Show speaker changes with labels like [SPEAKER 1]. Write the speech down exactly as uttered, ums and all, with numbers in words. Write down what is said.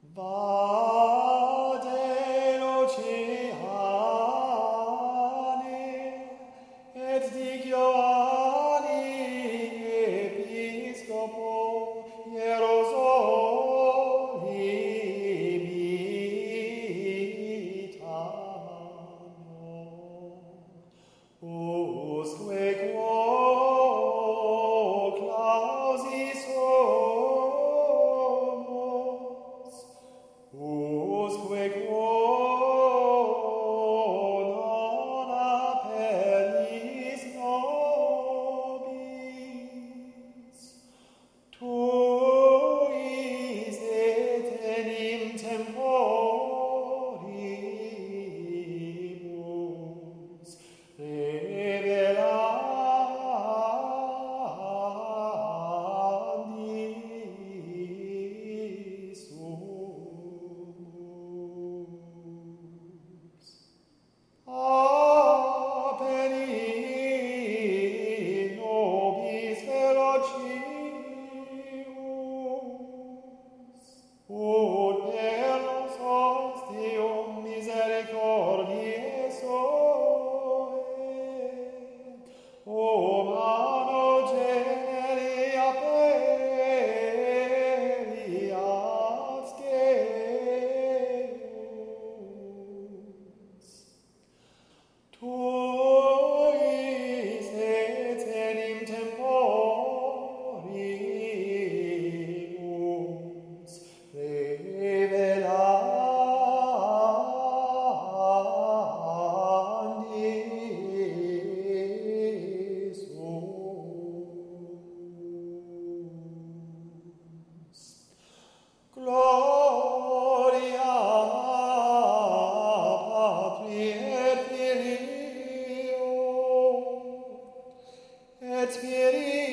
[SPEAKER 1] Vade l'oceane et digio ani episcopo Hierosolimi usque quo clausis homos, usque quo non appellis nobis, tuis et enim temporibus revelandi sumus. Appeni nobis velocius, ut per nos ostium misericordiae soe, o mano generi appelliat Deus. Tuis et enim temporibus revelandi sumus. Gloria Patri et Filio et Spiritus